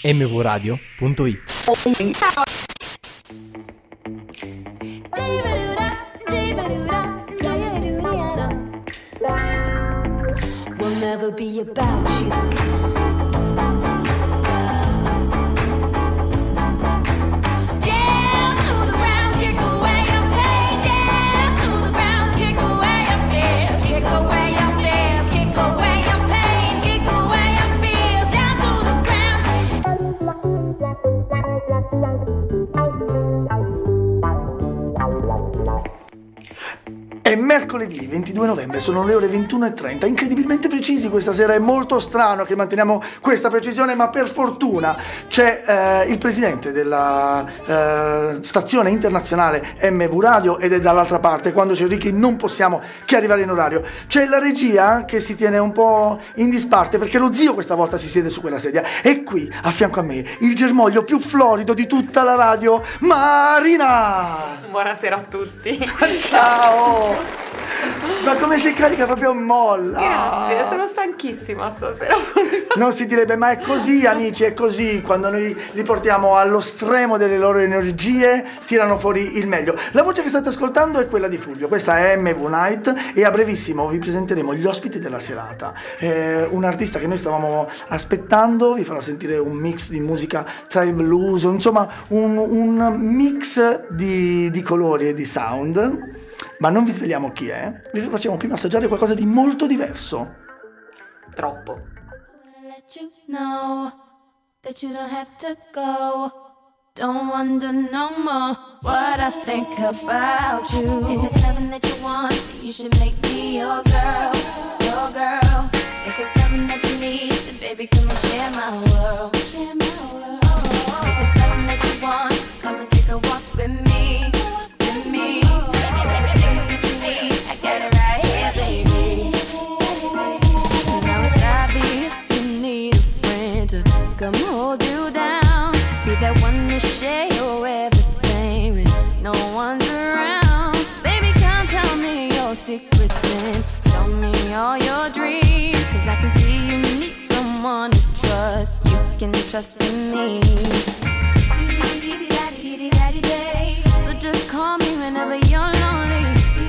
mvradio.it. Will never be about you. È mercoledì 22 novembre, sono le ore 21:30, incredibilmente precisi questa sera, è molto strano che manteniamo questa precisione, ma per fortuna c'è il presidente della stazione internazionale MV Radio ed è dall'altra parte. Quando c'è Ricky non possiamo che arrivare in orario. C'è la regia che si tiene un po' in disparte perché lo zio questa volta si siede su quella sedia, e qui a fianco a me il germoglio più florido di tutta la radio, Marina! Buonasera a tutti. Ciao! Ma come sei carica, proprio molla. Grazie, sono stanchissima stasera. Non si direbbe, ma è così, amici, è così. Quando noi li portiamo allo stremo delle loro energie, tirano fuori il meglio. La voce che state ascoltando è quella di Fulvio. Questa è MV Night e a brevissimo vi presenteremo gli ospiti della serata. Un artista che noi stavamo aspettando vi farà sentire un mix di musica tra il blues, insomma un mix di colori e di sound. Ma non vi sveliamo chi è, vi facciamo prima assaggiare qualcosa di molto diverso. Troppo. Let you know that you don't have to go. Don't wonder no more what I think about you. If it's something that you want, you should make me your girl, your girl. If it's something that you need, then baby come and share my world, share my world. If it's something that you want, come and take a walk with me, with me. Come hold you down, be that one to share your everything when no one's around. Baby, come tell me your secrets and tell me all your dreams, 'cause I can see you need someone to trust. You can trust in me. So just call me whenever you're lonely.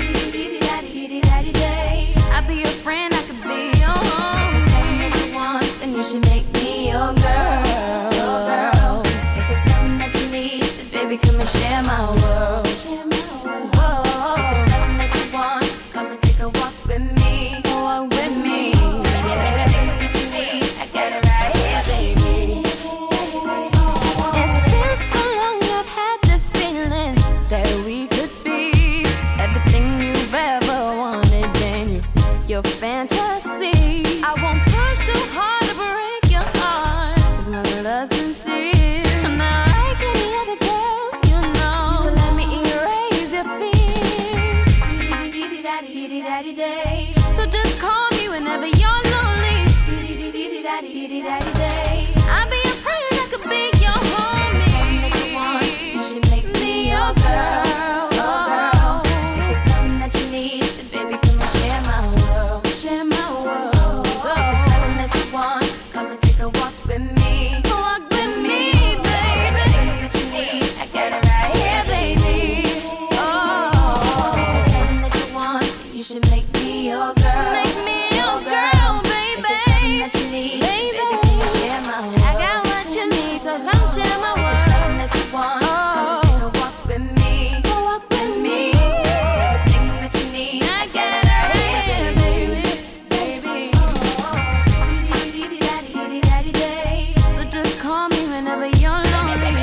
I'll be your friend, I could be your homie. If it's something that you want, then you should make me your girl, your girl. If it's something that you need, then baby come and share my world, share my world. Whoa. If it's something that you want, come and take a walk with me, walk with me. Yeah, everything that you need, I got it right here, baby. It's been so long, I've had this feeling that we could be everything you've ever wanted in your fantasy. I won't push too hard to break your heart, 'cause my love's sincere, not like any other girl, you know. So let me erase your fears. So just call me whenever you're lonely. I'll be your friend, I could be your homie. You should make me your girl, your girl. If it's something that you need, then baby come and share my world, share my world. If it's something that you want, come and take a walk with me, walk with me, baby. Everything that you need, I got it right here, baby. Oh, if it's something that you want, you should make me your girl, make me your girl, baby. If it's something that you need, baby, come and share my world. I got what you need, so come share my world. If it's something that you want, come and take a walk with me, walk with me. It's everything that you need, I got it right here, baby, baby. So just call me whenever you're lonely.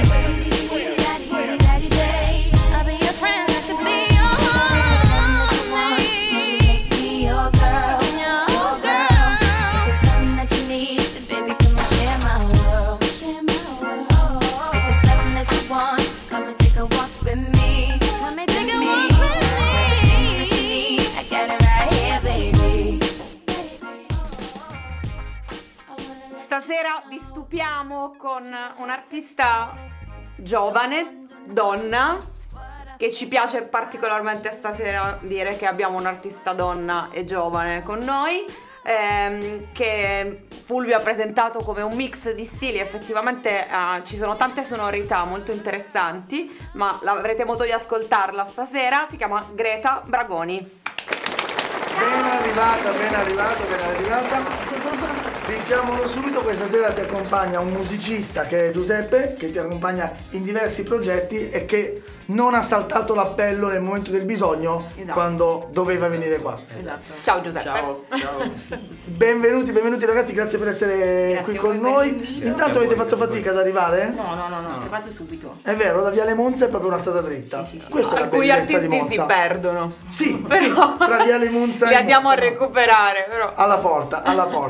I'll be your friend, I could be your homie. You should make me your girl, your girl. If it's something that you need, then baby come and share my world, share my world. If it's something that you want, come and take a walk with me, come and take a walk with me. I got it right here, baby. Stasera vi stupiamo con un'artista giovane, donna, che ci piace particolarmente stasera dire che abbiamo un'artista donna e giovane con noi. che Fulvio ha presentato come un mix di stili. Effettivamente ci sono tante sonorità molto interessanti, ma avrete modo di ascoltarla stasera. Si chiama Greta Bragoni. Ben arrivata. Diciamolo subito, questa sera ti accompagna un musicista che è Giuseppe, che ti accompagna in diversi progetti e che non ha saltato l'appello nel momento del bisogno, esatto, quando doveva venire qua. Esatto. Ciao Giuseppe. Ciao. Sì. Benvenuti ragazzi, grazie per essere Grazie qui a con voi noi. per l'invito. Intanto avete fatto fatica ad arrivare? No, ho trovato subito. È vero, da Viale Monza è proprio una strada dritta. Sì. Questa è la Alcuni bellezza di artisti si Monza. perdono. Sì, Però tra Viale Monza li e andiamo a Monza. recuperare, però. Alla porta.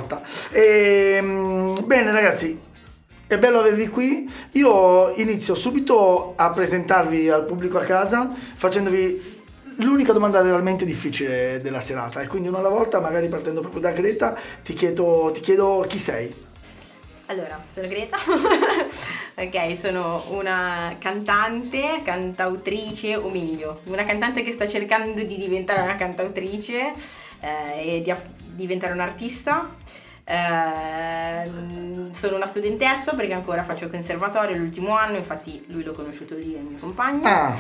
Bene ragazzi, è bello avervi qui. Io inizio subito a presentarvi al pubblico a casa facendovi l'unica domanda realmente difficile della serata, e quindi una alla volta, magari partendo proprio da Greta, ti chiedo chi sei. Allora, sono Greta. Ok, sono una cantautrice, o meglio, una cantante che sta cercando di diventare una cantautrice e di diventare un'artista. Sono una studentessa perché ancora faccio il conservatorio, l'ultimo anno, infatti lui l'ho conosciuto lì, è il mio compagno.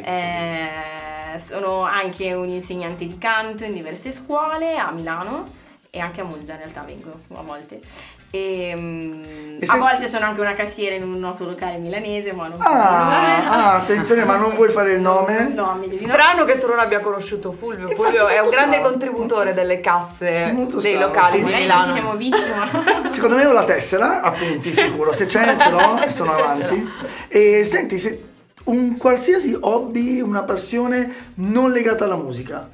Sono anche un insegnante di canto in diverse scuole a Milano e anche a Monza, in realtà vengo a volte. A volte sono anche una cassiera in un noto locale milanese, ma non attenzione, ma non vuoi fare il nome? No, meglio di no. Strano che tu non abbia conosciuto Fulvio. Infatti, Fulvio è un molto grande strano. contributore delle casse Molto dei strano, locali sì. di Magari Milano. ci siamo visti, ma Secondo me ho la tessera, appunti, sicuro. Se ce l'ho e sono Ce avanti. E senti, se un qualsiasi hobby, una passione non legata alla musica.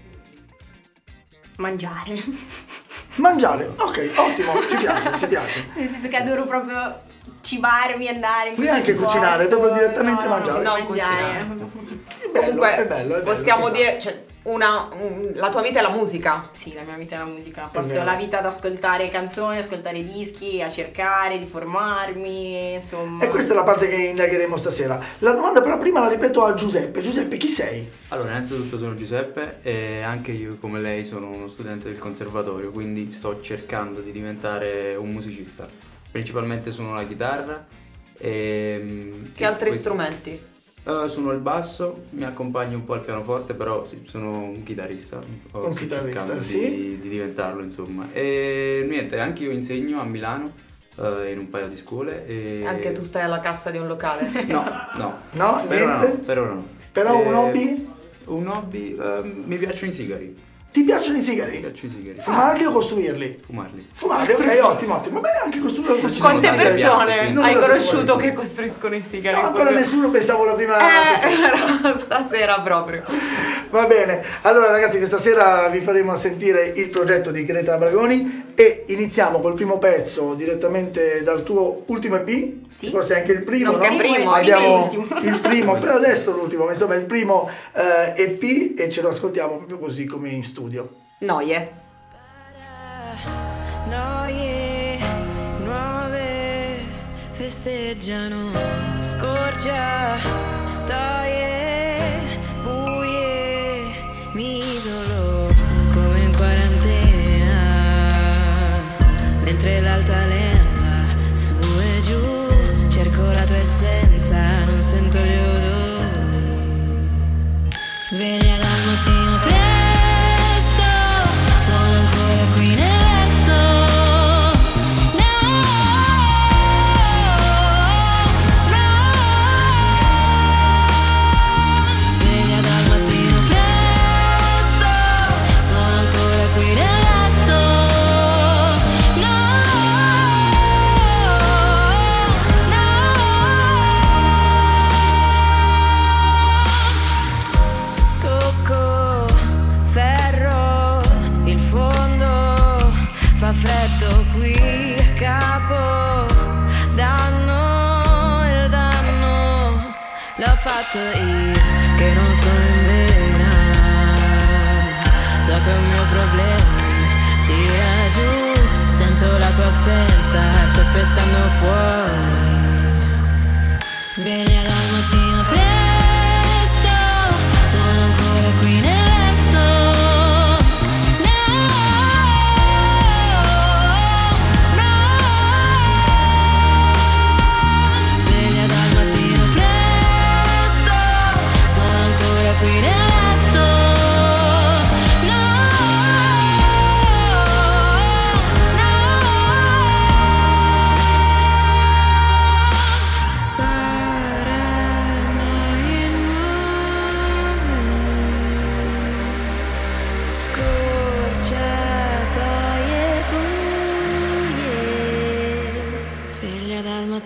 Mangiare, ok, ottimo, ci piace. nel senso che adoro proprio cibarmi, andare in Neanche qualsiasi cucinare, posto. proprio direttamente No, mangiare. No, mangiare. È bello, Comunque, è bello, possiamo ci sta. dire, cioè, la tua vita è la musica. Sì, la mia vita è la musica. vero. Passo la vita ad ascoltare canzoni, ascoltare dischi, a cercare di formarmi, insomma. E questa è la parte che indagheremo stasera. La domanda però prima la ripeto a Giuseppe. Giuseppe, chi sei? Allora, innanzitutto sono Giuseppe e anche io, come lei, sono uno studente del conservatorio, quindi sto cercando di diventare un musicista. Principalmente suono la chitarra e... Che altri strumenti? Suono il basso, mi accompagno un po' al pianoforte, però sì, sono un chitarrista. Un Sto chitarrista, cercando sì. di diventarlo, insomma. E niente, anche io insegno a Milano in un paio di scuole. E... Anche tu stai alla cassa di un locale? No. No, Per ora niente? no, per ora no. Però un hobby? Un hobby, mi piacciono i sigari. Ti piacciono i sigari? Mi piacciono i sigari. Fumarli o costruirli? Fumarli. Fumarli, ok, ottimo. Beh, anche costruire Quante Sì, persone non hai lo so conosciuto quali. che costruiscono i sigari? No, ancora nessuno, pensavo la prima Però stasera proprio. Va bene, allora ragazzi, questa sera vi faremo sentire il progetto di Greta Bragoni e iniziamo col primo pezzo direttamente dal tuo ultimo EP. Sì. Forse anche il primo, Nonché no? primo, Abbiamo l'ultimo. il primo, però adesso l'ultimo, ma insomma il primo EP, e ce lo ascoltiamo proprio così come in studio. Noie. Noie nuove festeggiano, scorciatoie buie, mi isolo come in quarantena, mentre l'altalena su e giù, cerco la tua essenza, non sento gli odori, sveglia dal mattino presto, sono ancora qui nel letto, no, sveglia dal mattino presto, sono ancora qui nel letto, no, tocco ferro, il fondo fa freddo qui a capo, danno il danno l'ho fatto io che non sono in vena, so che ho i miei problemi, tira giù, sento la tua assenza, sto aspettando fuori, sveglia dal mattino presto, sono ancora qui nel letto, no,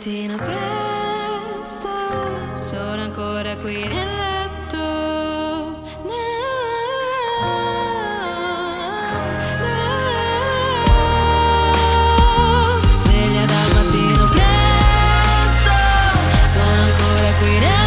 mattina presto, sono ancora qui nel letto. Sveglia dal mattino presto, sono ancora qui nel letto.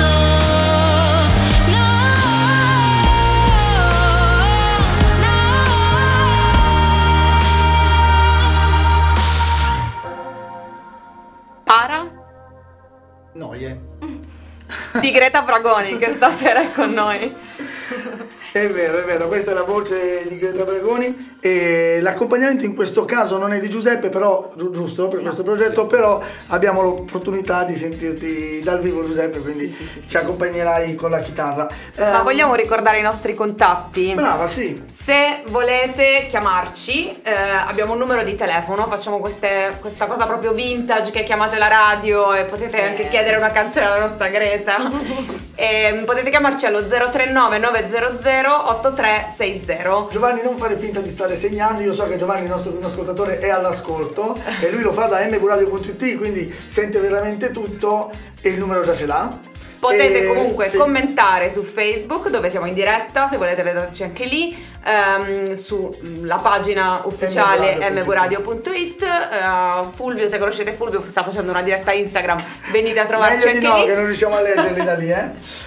Noie. Di Greta Bragoni che stasera è con noi. È vero, questa è la voce di Greta Bragoni e l'accompagnamento in questo caso non è di Giuseppe, però giusto per questo progetto, però abbiamo l'opportunità di sentirti dal vivo, Giuseppe, quindi ci accompagnerai con la chitarra. Ma vogliamo ricordare i nostri contatti? Brava, sì. Se volete chiamarci, abbiamo un numero di telefono, facciamo questa cosa proprio vintage che chiamate la radio e potete anche chiedere una canzone alla nostra Greta. Potete chiamarci allo 039 900 8360. Giovanni, non fare finta di stare segnando, io so che Giovanni, il nostro primo ascoltatore, è all'ascolto e lui lo fa da mvradio.it, quindi sente veramente tutto e il numero già ce l'ha. Potete comunque commentare su Facebook, dove siamo in diretta, se volete vederci anche lì, sulla pagina ufficiale mvradio.it. Fulvio, se conoscete Fulvio, sta facendo una diretta Instagram, venite a trovarci anche lì. Che non riusciamo a leggerli da lì,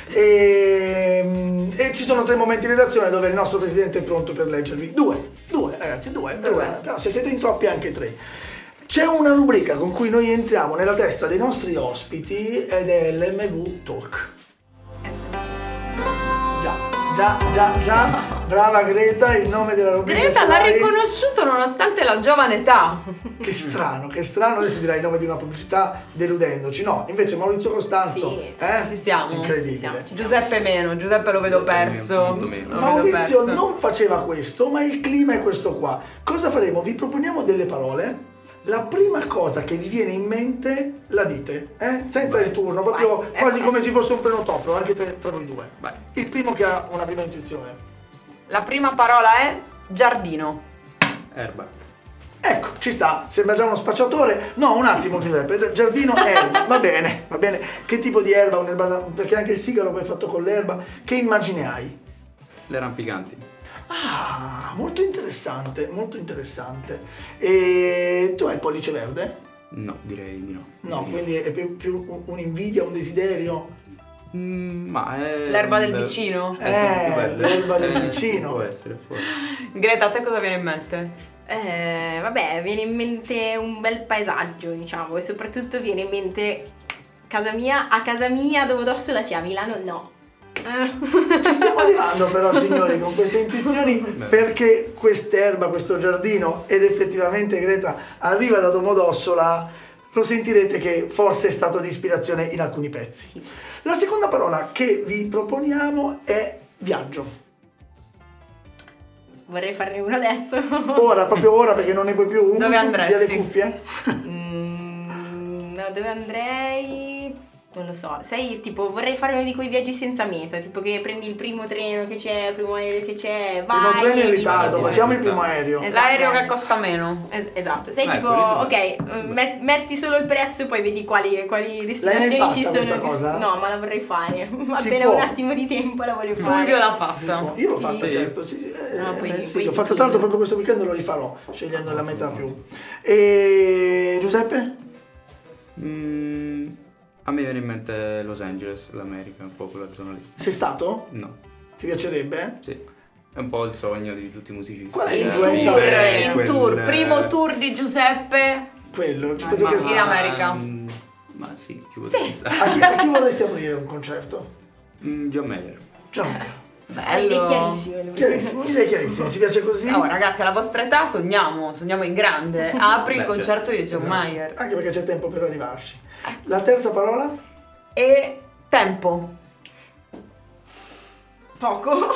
E ci sono 3 momenti in redazione dove il nostro presidente è pronto per leggervi. Due, ragazzi, due. Però se siete in troppi anche 3. C'è una rubrica con cui noi entriamo nella testa dei nostri ospiti ed è l'MV Talk. Già, brava Greta, il nome della rubrica. Greta l'ha riconosciuto nonostante la giovane età. Che strano, adesso dirai il nome di una pubblicità deludendoci. No, invece Maurizio Costanzo, ci siamo. Incredibile. Giuseppe meno, Giuseppe lo vedo perso. Maurizio non faceva questo, ma il clima è questo qua. Cosa faremo? Vi proponiamo delle parole. La prima cosa che vi viene in mente la dite, senza il turno, proprio quasi come ci fosse un prenotofono, anche tra voi due. Il primo che ha una prima intuizione. La prima parola è giardino. Erba. Ecco, ci sta, sembra già uno spacciatore. No, un attimo Giuseppe, giardino, erba, va bene. Che tipo di erba? Un'erba, perché anche il sigaro poi è fatto con l'erba. Che immagine hai? Le rampicanti. Ah, molto interessante. E tu hai il pollice verde? No, direi di no. No, quindi è più un'invidia, un desiderio? Ma è l'erba del vicino? L'erba del vicino. Può essere. Greta, a te cosa viene in mente? Viene in mente un bel paesaggio, diciamo, e soprattutto viene in mente casa mia, Domodossola c'è, a Milano no. Ci stiamo arrivando però, signori, con queste intuizioni, perché quest'erba, questo giardino, ed effettivamente Greta arriva da Domodossola, lo sentirete che forse è stato di ispirazione in alcuni pezzi. Sì. La seconda parola che vi proponiamo è viaggio. Vorrei farne uno adesso. Proprio ora, perché non ne puoi più. Dove andresti? Via le cuffie? No, dove andrei? Non lo so, sai, tipo vorrei fare uno di quei viaggi senza meta, tipo che prendi il primo treno che c'è, il primo aereo che c'è, vai. Il primo treno in ritardo, inizi. facciamo il primo aereo. Esatto. L'aereo che costa meno. Esatto, sai, tipo, quello metti solo il prezzo e poi vedi quali destinazioni ci sono. questa cosa? No, ma la vorrei fare. Si Appena può. un attimo di tempo la voglio fare. Fulvio l'ha fatta. Io l'ho fatta, Sì. certo. Sì. Poi L'ho fatto tra l'altro proprio questo weekend, lo rifarò, scegliendo la meta più. E Giuseppe? A me viene in mente Los Angeles, l'America, un po' quella zona lì. Sei stato? No. Ti piacerebbe? Sì. È un po' il sogno di tutti i musicisti. Qual è In l'influenza? tour, primo tour di Giuseppe Quello, in America. Ma sì, ci potrebbe stare. a chi vorresti aprire un concerto? John Mayer. Hai idee chiarissime. Chiarissimo, idee chiarissime, ci piace così. Oh, ragazzi, alla vostra età sogniamo in grande. Apri il concerto di John Mayer. Anche perché c'è tempo per arrivarci. La terza parola? E tempo. Poco.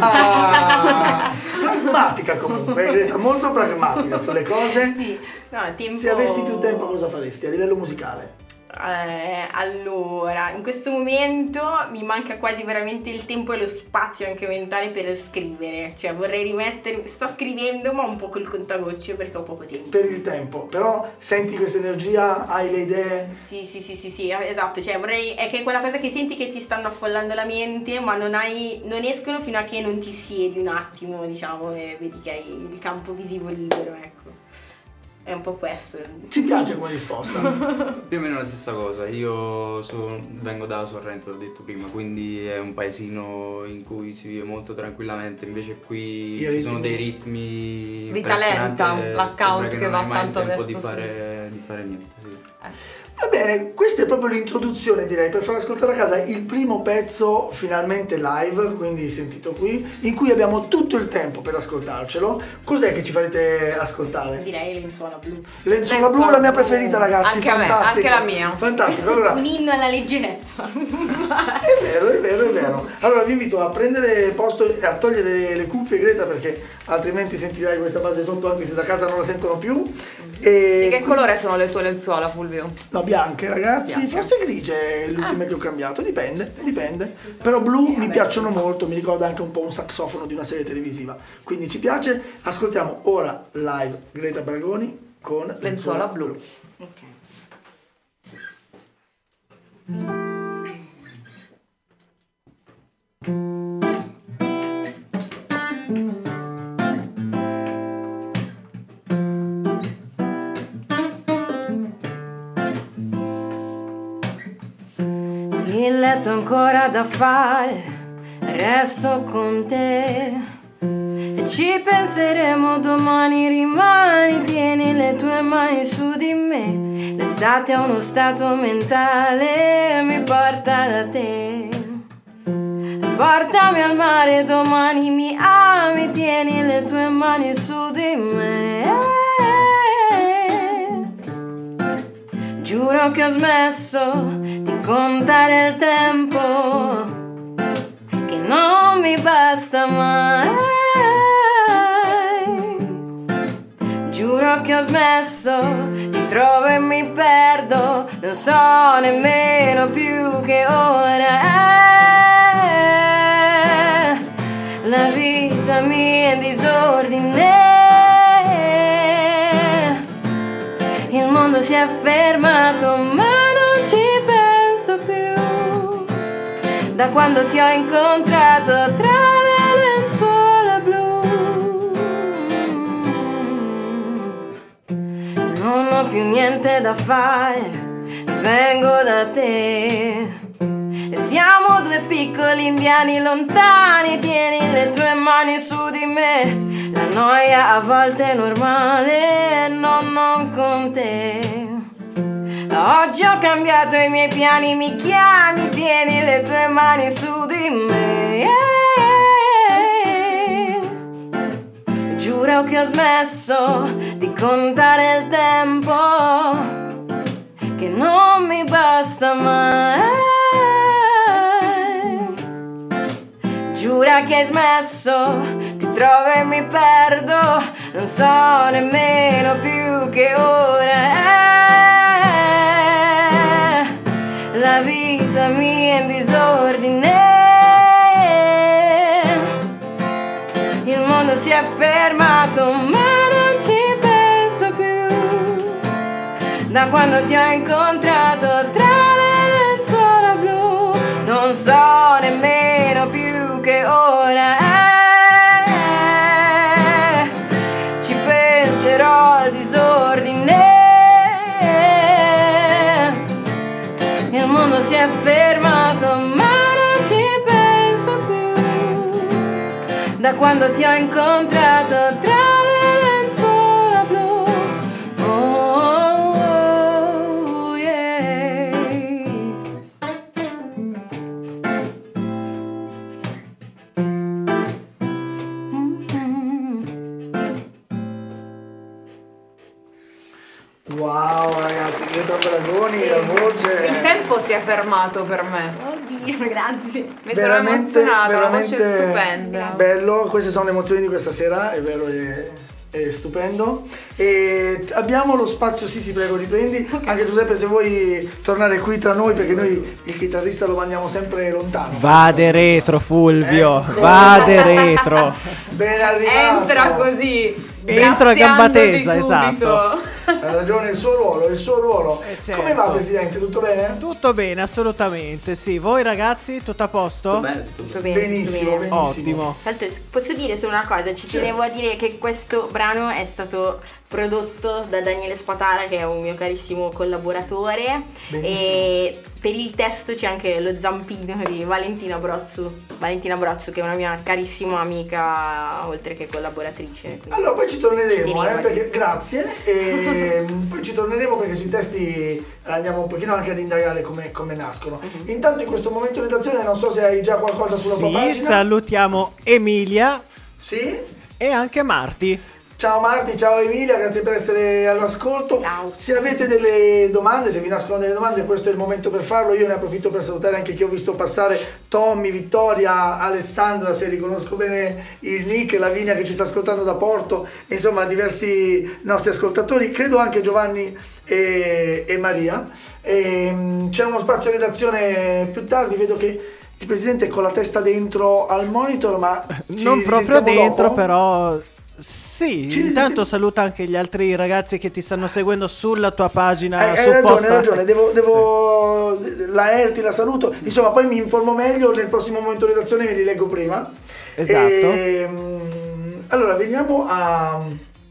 Pragmatica comunque, Greta, molto pragmatica sulle cose. Sì. No, tempo. Se avessi più tempo cosa faresti a livello musicale? Allora, in questo momento mi manca quasi veramente il tempo e lo spazio anche mentale per scrivere, cioè vorrei rimettere, sto scrivendo ma un po' col contagocce perché ho poco tempo. Per il tempo, però senti questa energia, hai le idee? Sì, esatto, cioè vorrei, è che è quella cosa che senti che ti stanno affollando la mente ma non escono fino a che non ti siedi un attimo, diciamo, e vedi che hai il campo visivo libero, ecco. È un po' questo. Ci piace come risposta. Più o meno la stessa cosa. Io vengo da Sorrento, l'ho detto prima, quindi è un paesino in cui si vive molto tranquillamente. Invece qui ci sono dei ritmi di Talenta, l'account che va tanto adesso. adesso. Di fare niente, sì. Va bene, questa è proprio l'introduzione, direi, per far ascoltare a casa il primo pezzo finalmente live, quindi sentito qui, in cui abbiamo tutto il tempo per ascoltarcelo. Cos'è che ci farete ascoltare? Direi Lenzuola Blu. Lenzuola Blu, la mia preferita, ragazzi. Anche a me, anche la mia. Fantastico, allora. Un inno alla leggerezza. È vero. Allora vi invito a prendere posto e a togliere le cuffie, Greta, perché altrimenti sentirai questa base sotto anche se da casa non la sentono più. Di che colore sono le tue lenzuola, Fulvio? No, bianche, ragazzi, Bianche. forse grigie le ultime che ho cambiato, dipende. Però blu mi piacciono molto, mi ricorda anche un po' un saxofono di una serie televisiva, quindi ci piace. Ascoltiamo ora live Greta Bragoni con Lenzuola Blu. Ok. Il letto ancora da fare, resto con te e ci penseremo domani. Rimani, tieni le tue mani su di me. L'estate è uno stato mentale, mi porta da te. Portami al mare domani, mi ami, tieni le tue mani su di me. Giuro che ho smesso di contare il tempo, che non mi basta mai. Giuro che ho smesso, ti trovo e mi perdo, non so nemmeno più che ora è. La vita mia è in disordine, il mondo si è fermato ma non ci penso più, da quando ti ho incontrato tra le lenzuola blu. Non ho più niente da fare, vengo da te. E siamo due piccoli indiani lontani, tieni le tue mani su di me. La noia a volte è normale, no, non con te. Oggi ho cambiato i miei piani, mi chiami, tieni le tue mani su di me. Giuro che ho smesso di contare il tempo, che non mi basta mai. Giura che hai smesso, ti trovo e mi perdo, non so nemmeno più che ora è. La vita mia è in disordine, il mondo si è fermato ma non ci penso più, da quando ti ho incontrato tra le lenzuola blu. Non so nemmeno più che ora è, ci penserò al disordine, il mondo si è fermato ma non ci penso più, da quando ti ho incontrato tra le lenzuola blu. Oh, yeah. Wow, ragazzi, Greta Bragoni, la voce. Il tempo si è fermato per me. Oddio, grazie. Mi sono emozionata, la voce è stupenda. Bello, queste sono le emozioni di questa sera, è vero. Stupendo. E abbiamo lo spazio, sì, prego, riprendi. Anche Giuseppe, se vuoi tornare qui tra noi, perché noi il chitarrista lo mandiamo sempre lontano. Vade retro, Fulvio, vade retro. Ben arrivato. Entra così. Entro a gamba tesa, esatto. Ha ragione, il suo ruolo. Certo. Come va, Presidente? Tutto bene? Tutto bene, assolutamente, sì. Voi ragazzi, tutto a posto? Tutto bene, tutto bene. Benissimo. Ottimo. Tra l'altro, posso dire solo una cosa, ci tenevo a dire che questo brano è stato prodotto da Daniele Spatara, che è un mio carissimo collaboratore. Benissimo. E per il testo c'è anche lo zampino di Valentina Brozzo, che è una mia carissima amica, oltre che collaboratrice. Allora poi ci torneremo, tenevo perché, grazie, e poi ci torneremo perché sui testi andiamo un pochino anche ad indagare come nascono. Intanto in questo momento di redazione non so se hai già qualcosa sulla tua pagina. Sì, salutiamo Emilia Sì? e anche Marti. Ciao Marti, ciao Emilia, grazie per essere all'ascolto. Ciao. Se avete delle domande, se vi nascono delle domande, questo è il momento per farlo. Io ne approfitto per salutare anche chi ho visto passare: Tommy, Vittoria, Alessandra, se riconosco bene il nick, Lavinia che ci sta ascoltando da Porto, insomma diversi nostri ascoltatori, credo anche Giovanni e Maria. C'è uno spazio redazione più tardi, vedo che il Presidente è con la testa dentro al monitor, ma Non proprio dentro, dopo? però sì, Ci intanto saluta anche gli altri ragazzi che ti stanno seguendo sulla tua pagina Hai supposta. ragione, devo la Erti la saluto, insomma poi mi informo meglio nel prossimo momento di redazione, me li leggo prima. Esatto. Allora veniamo a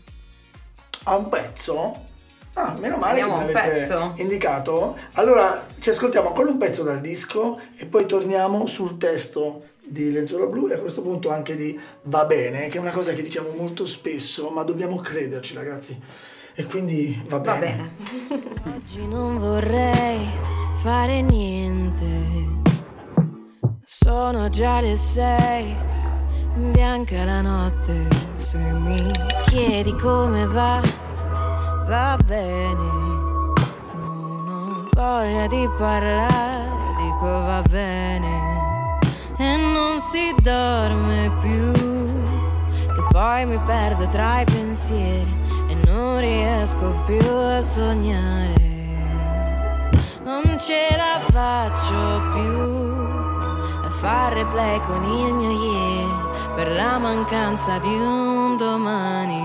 un pezzo. Meno male Andiamo che a mi un avete pezzo. indicato. Allora ci ascoltiamo ancora un pezzo dal disco e poi torniamo sul testo di Lenzuola Blu e a questo punto anche di Va bene, che è una cosa che diciamo molto spesso, ma dobbiamo crederci, ragazzi. E quindi va bene. Va bene. Oggi non vorrei fare niente. Sono già le 6, bianca la notte. Se mi chiedi come va, va bene. Non ho voglia di parlare, dico va bene. E non si dorme più, che poi mi perdo tra i pensieri e non riesco più a sognare. Non ce la faccio più a fare replay con il mio ieri per la mancanza di un domani.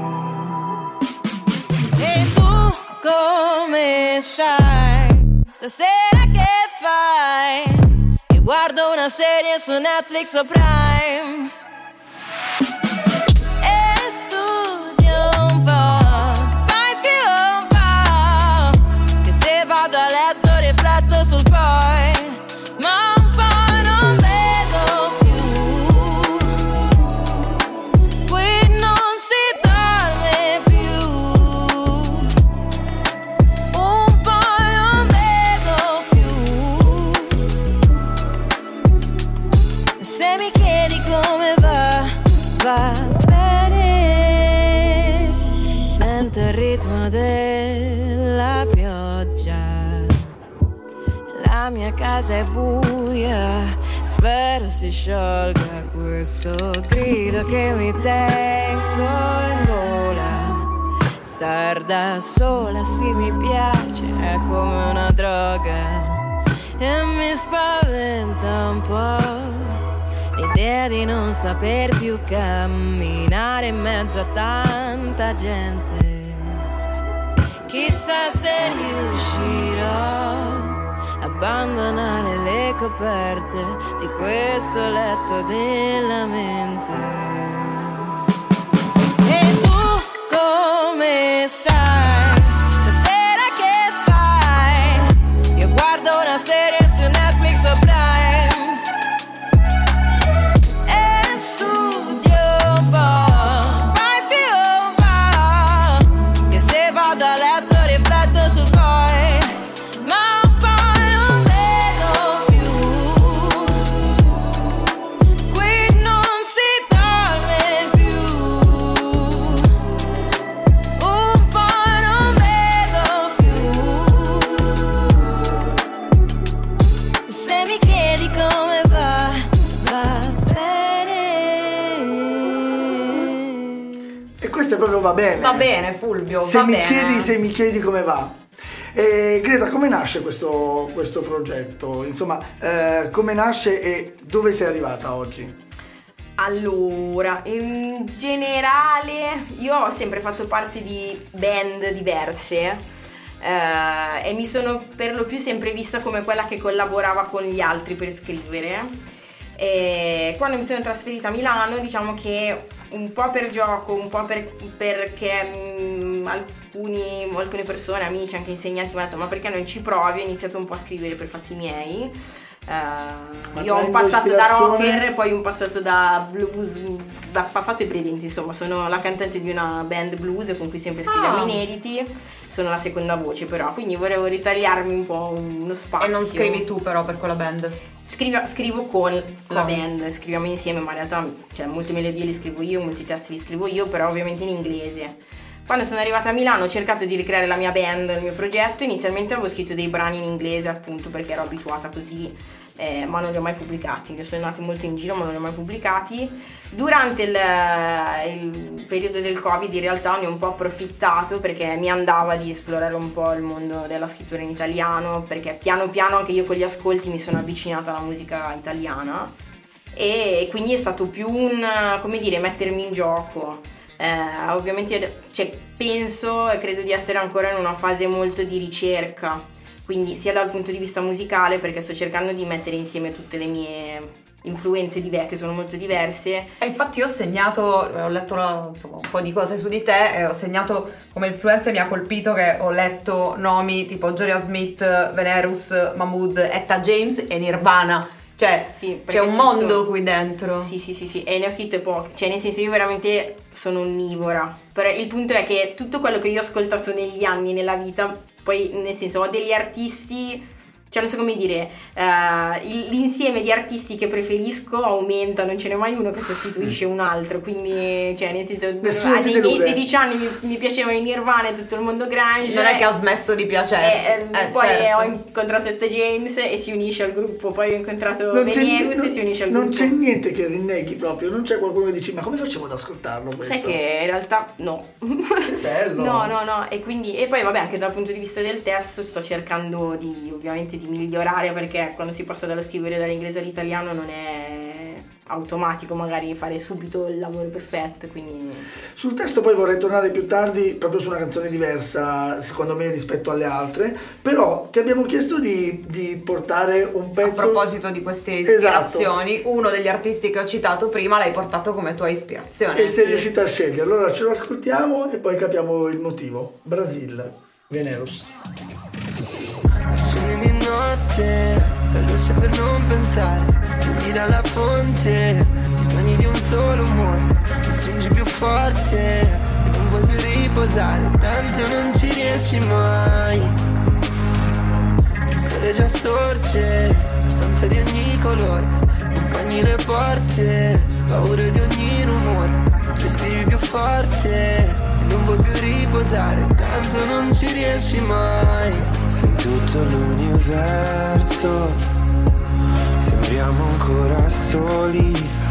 E tu come stai? Stasera che fai? Io guardo una serie su Netflix o Prime e studio un po', poi scrivo un po', che se vado a letto rifletto sul poi, ma un po' non vedo più, qui non si dorme più, un po' non vedo più. Se mi chiedi come va, va bene. Sento il ritmo della pioggia, la mia casa è buia, spero si sciolga questo grido che mi tengo in gola. Star da sola sì mi piace, è come una droga e mi spaventa un po' l'idea di non saper più camminare in mezzo a tanta gente. Chissà se riuscirò a abbandonare le coperte di questo letto della mente. E tu come stai? Stasera che fai? Io guardo una serie su Netflix o Prime e studio un po', poi scrivo un po', che se vado a letto rifletto sul poi, ma un po' non vedo più, qui non si dorme più, un po' va bene. Va bene, Fulvio, Se va mi bene. se mi chiedi come va. Greta, come nasce questo progetto? Insomma, come nasce e dove sei arrivata oggi? Allora, in generale io ho sempre fatto parte di band diverse e mi sono per lo più sempre vista come quella che collaborava con gli altri per scrivere. E quando mi sono trasferita a Milano, diciamo che un po' per gioco, un po' perché alcune persone, amici, anche insegnanti mi hanno detto: ma perché non ci provi? Ho iniziato un po' a scrivere per fatti miei. Io ho un passato da rocker, poi un passato da blues, da passato e presente, insomma sono la cantante di una band blues con cui sempre scriviamo inediti, sono la seconda voce però, quindi volevo ritagliarmi un po' uno spazio. E non scrivi tu però per quella band? Scrivo con la band, scriviamo insieme, ma in realtà molte melodie le scrivo io, molti testi li scrivo io, però ovviamente in inglese. Quando sono arrivata a Milano ho cercato di ricreare la mia band, il mio progetto. Inizialmente avevo scritto dei brani in inglese, appunto perché ero abituata così, ma non li ho mai pubblicati. Io sono andata molto in giro ma non li ho mai pubblicati. Durante il periodo del Covid in realtà ne ho un po' approfittato perché mi andava di esplorare un po' il mondo della scrittura in italiano, perché piano piano anche io con gli ascolti mi sono avvicinata alla musica italiana e quindi è stato più un, come dire, mettermi in gioco. Ovviamente penso e credo di essere ancora in una fase molto di ricerca, quindi sia dal punto di vista musicale, perché sto cercando di mettere insieme tutte le mie influenze che sono molto diverse. E infatti io ho segnato, ho letto un po' di cose su di te e ho segnato come influenze, mi ha colpito che ho letto nomi tipo Jorja Smith, Venerus, Mahmood, Etta James e Nirvana. Cioè, sì, c'è un mondo qui dentro. Sì, e ne ho scritte poche. Cioè, nel senso, io veramente sono onnivora. Però il punto è che tutto quello che io ho ascoltato negli anni, nella vita, poi, nel senso, ho degli artisti, cioè non so come dire, l'insieme di artisti che preferisco aumenta, non ce n'è mai uno che sostituisce un altro, quindi, cioè, nel senso, nei miei 16 anni mi piacevano i Nirvana e tutto il mondo grunge. Non è che ha smesso di piacere. Poi certo. ho incontrato Etta James e si unisce al gruppo, poi ho incontrato Venerus e si unisce al gruppo. Non c'è niente che rinneghi proprio, non c'è qualcuno che dice: ma come facciamo ad ascoltarlo questo? Sai che in realtà no. Che bello. No, e poi vabbè, anche dal punto di vista del testo sto cercando ovviamente di migliorare, perché quando si passa dallo scrivere dall'inglese all'italiano non è automatico magari fare subito il lavoro perfetto, quindi... Sul testo poi vorrei tornare più tardi proprio su una canzone diversa secondo me rispetto alle altre, però ti abbiamo chiesto di portare un pezzo... A proposito di queste ispirazioni, esatto. Uno degli artisti che ho citato prima l'hai portato come tua ispirazione. E sei riuscita a scegliere, allora ce lo ascoltiamo e poi capiamo il motivo. Brasil, Venerus. Sogni di notte, la luce per non pensare, bevi dalla fonte, ti bagni di un solo amore, mi stringi più forte e non vuoi più riposare, tanto non ci riesci mai. Il sole già sorge, la stanza di ogni colore, compagni le porte, paura di ogni rumore, respiri più forte. Non vuoi più riposare, tanto non ci riesci mai. Sei in tutto l'universo, sembriamo ancora soli.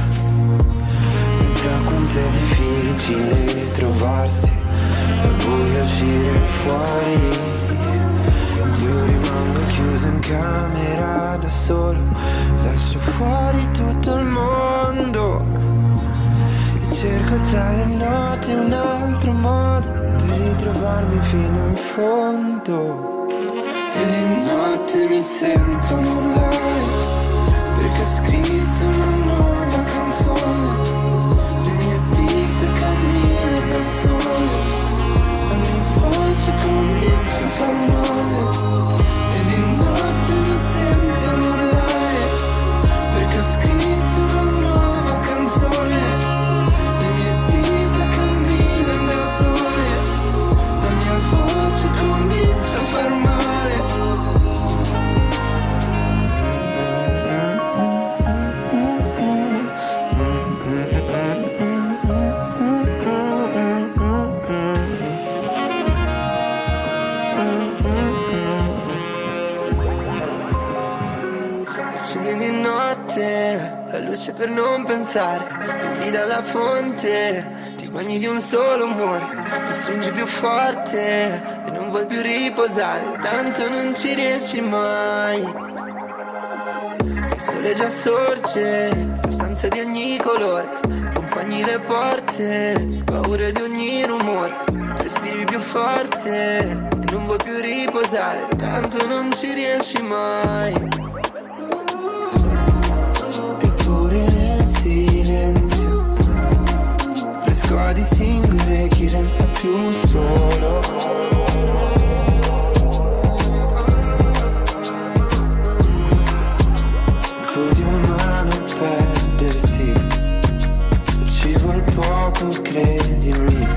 Pensa quanto è difficile trovarsi, dal buio uscire fuori. Io rimango chiuso in camera da solo, lascio fuori tutto il mondo. Cerco tra le note un altro modo per ritrovarmi fino in fondo. E di notte mi sento urlare, perché ho scritto una nuova canzone. Le mie dita camminano da sole, la mia voce comincia a far male. E di notte mi sento urlare, perché ho scritto una nuova canzone. Comincia a far male. Accendi di notte la luce per non pensare, bevi dalla fonte, ti bagni di un solo amore, mi stringi più forte e non vuoi più riposare, tanto non ci riesci mai. Il sole già sorge, la stanza di ogni colore, compagni le porte, paura di ogni rumore, respiri più forte e non vuoi più riposare, tanto non ci riesci mai. Eppure nel silenzio riesco a distinguere chi resta più solo. Così umano perdersi, ci vuol poco, credimi.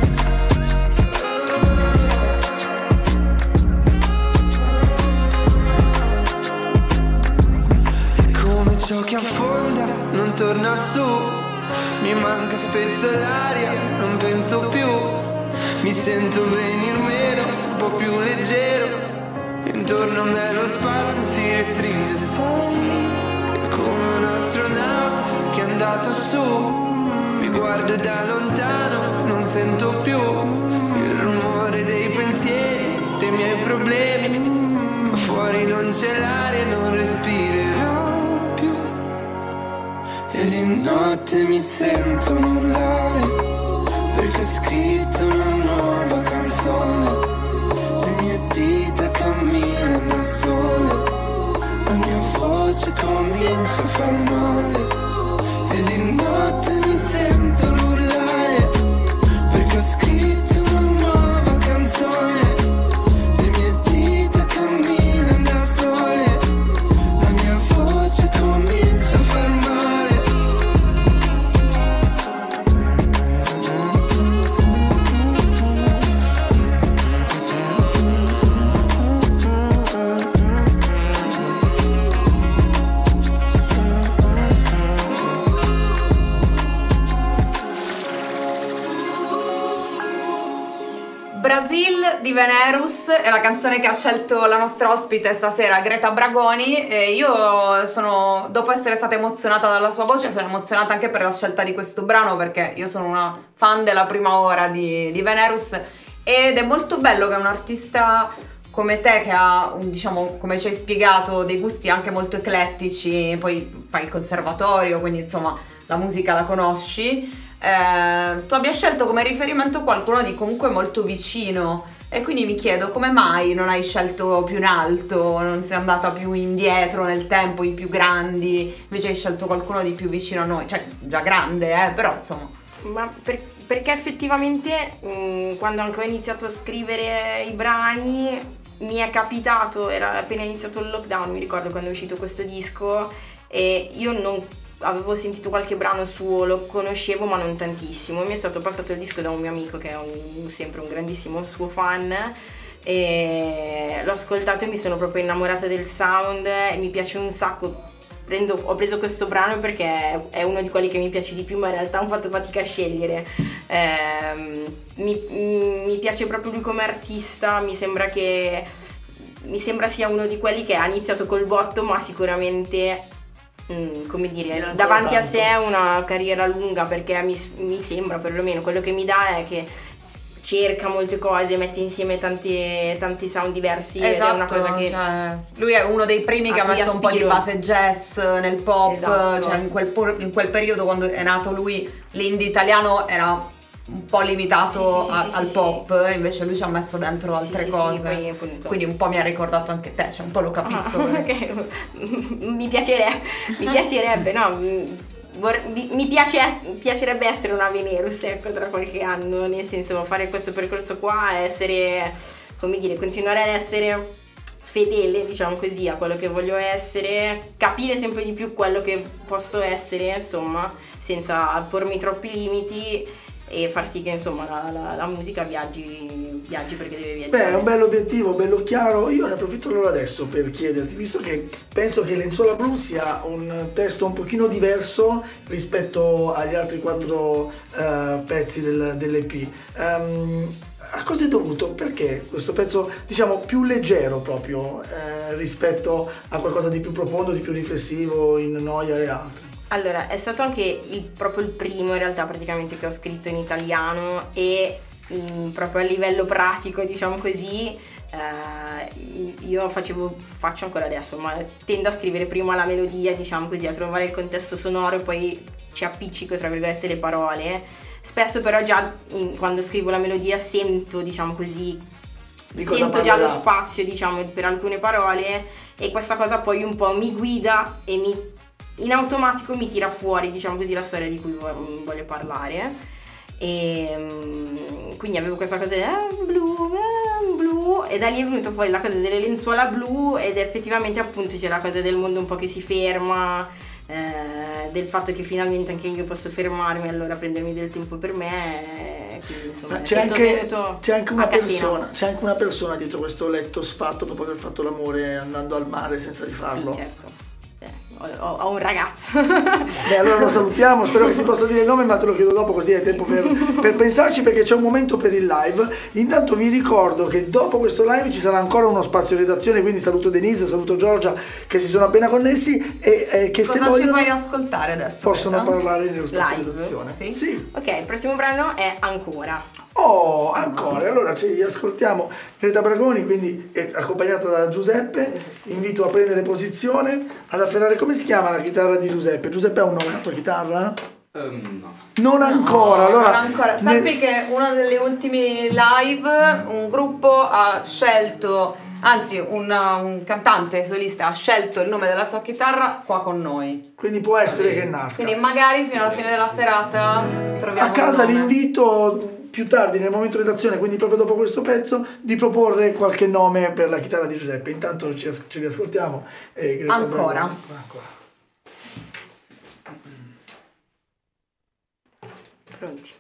È come ciò che affonda, non torna su. Mi manca spesso l'aria, non penso più. Mi sento venir meno, un po' più leggero. Intorno a me lo spazio si restringe, sai. È come un astronauta che è andato su. Mi guardo da lontano, non sento più il rumore dei pensieri, dei miei problemi. Ma fuori non c'è l'aria, non respirerò più. E di notte mi sento urlare, perché ho scritto una nuova canzone. Le mie dita camminano da sole, la mia voce comincia a far male. E di notte mi sento urlare, perché ho scritto una nuova canzone. Le mie dita camminano da sole, la mia voce comincia a far male. Brasil di Venerus è la canzone che ha scelto la nostra ospite stasera, Greta Bragoni, e io sono, dopo essere stata emozionata dalla sua voce, sono emozionata anche per la scelta di questo brano, perché io sono una fan della prima ora di Venerus, ed è molto bello che un artista come te, che ha, diciamo, come ci hai spiegato, dei gusti anche molto eclettici, poi fai il conservatorio, quindi insomma la musica la conosci, tu abbia scelto come riferimento qualcuno di comunque molto vicino, e quindi mi chiedo come mai non hai scelto più in alto, non sei andata più indietro nel tempo, i più grandi, invece hai scelto qualcuno di più vicino a noi, cioè già grande, però insomma. Ma perché effettivamente quando anche ho iniziato a scrivere i brani mi è capitato, era appena iniziato il lockdown, mi ricordo quando è uscito questo disco, e io non avevo sentito qualche brano suo, lo conoscevo ma non tantissimo. Mi è stato passato il disco da un mio amico che è sempre un grandissimo suo fan, e l'ho ascoltato e mi sono proprio innamorata del sound e mi piace un sacco. Ho preso questo brano perché è uno di quelli che mi piace di più, ma in realtà ho fatto fatica a scegliere. Mi piace proprio lui come artista, mi sembra sia uno di quelli che ha iniziato col botto, ma sicuramente come dire, davanti a sé una carriera lunga, perché mi sembra, perlomeno quello che mi dà è che cerca molte cose, mette insieme tanti sound diversi, esatto, ed è una cosa che lui è uno dei primi che ha messo un po' di base jazz nel pop, esatto. Cioè in quel periodo, quando è nato lui, l'indie italiano era un po' limitato al pop, invece lui ci ha messo dentro altre cose, quindi un po' mi ha ricordato anche te, cioè un po' lo capisco. Okay. mi piacerebbe, no, mi piacerebbe essere una Venerus, ecco, tra qualche anno, nel senso, fare questo percorso qua, essere, come dire, continuare ad essere fedele, diciamo così, a quello che voglio essere, capire sempre di più quello che posso essere, insomma, senza pormi troppi limiti, e far sì che insomma la musica viaggi perché deve viaggiare. Beh, è un bello obiettivo, bello chiaro. Io ne approfitto allora adesso per chiederti, visto che penso che Lenzuola Blu sia un testo un pochino diverso rispetto agli altri 4 pezzi dell'EP, a cosa è dovuto? Perché questo pezzo, diciamo, più leggero proprio rispetto a qualcosa di più profondo, di più riflessivo, in Noia e altri? Allora, è stato anche proprio il primo in realtà praticamente che ho scritto in italiano e proprio a livello pratico, diciamo così, io faccio ancora adesso, ma tendo a scrivere prima la melodia, diciamo così, a trovare il contesto sonoro e poi ci appiccico tra virgolette le parole. Spesso però già quando scrivo la melodia sento, diciamo così, sento già lo spazio, diciamo, per alcune parole, e questa cosa poi un po' mi guida e in automatico mi tira fuori, diciamo così, la storia di cui voglio parlare. E quindi avevo questa cosa di blu, e da lì è venuta fuori la cosa delle lenzuola blu, ed effettivamente appunto c'è la cosa del mondo un po' che si ferma, del fatto che finalmente anche io posso fermarmi, allora prendermi del tempo per me, quindi insomma c'è anche una persona dietro questo letto sfatto dopo aver fatto l'amore andando al mare senza rifarlo. Sì, certo. Ho un ragazzo. Beh, allora lo salutiamo, spero che si possa dire il nome, ma te lo chiedo dopo così hai tempo per pensarci, perché c'è un momento per il live. Intanto vi ricordo che dopo questo live ci sarà ancora uno spazio redazione, quindi saluto Denise, saluto Giorgia che si sono appena connessi e che se vogliono ci fai ascoltare adesso? Possono parlare nello spazio live redazione. Sì. Ok, il prossimo brano è Ancora. Oh, ancora, allora ci ascoltiamo Greta Bragoni, quindi accompagnata da Giuseppe. Invito a prendere posizione, ad afferrare. Come si chiama la chitarra di Giuseppe? Giuseppe ha un nome, la tua chitarra? No. Non ancora, allora. Non ancora. Sappi che uno delle ultimi live un gruppo ha scelto, anzi un cantante solista ha scelto il nome della sua chitarra qua con noi. Quindi può essere che nasca. Quindi magari fino alla fine della serata troviamo a casa un nome. L'invito più tardi nel momento redazione, quindi proprio dopo questo pezzo, di proporre qualche nome per la chitarra di Giuseppe. Intanto ci riascoltiamo. Ancora. Pronti.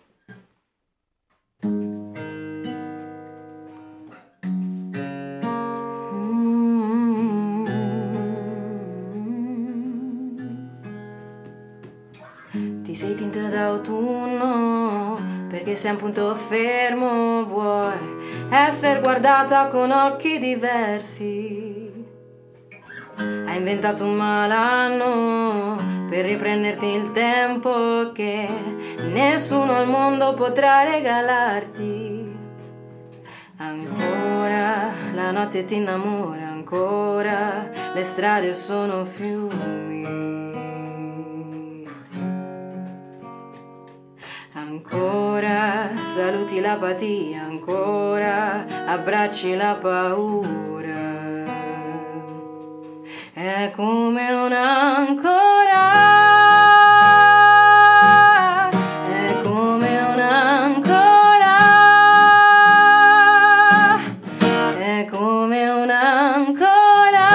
Ti sei tinta d'autunno perché sei un punto fermo, vuoi essere guardata con occhi diversi. Hai inventato un malanno per riprenderti il tempo che nessuno al mondo potrà regalarti. Ancora la notte ti innamora, ancora le strade sono fiumi. Ancora saluti l'apatia, ancora abbracci la paura. È come un'ancora, è come un'ancora, è come un'ancora,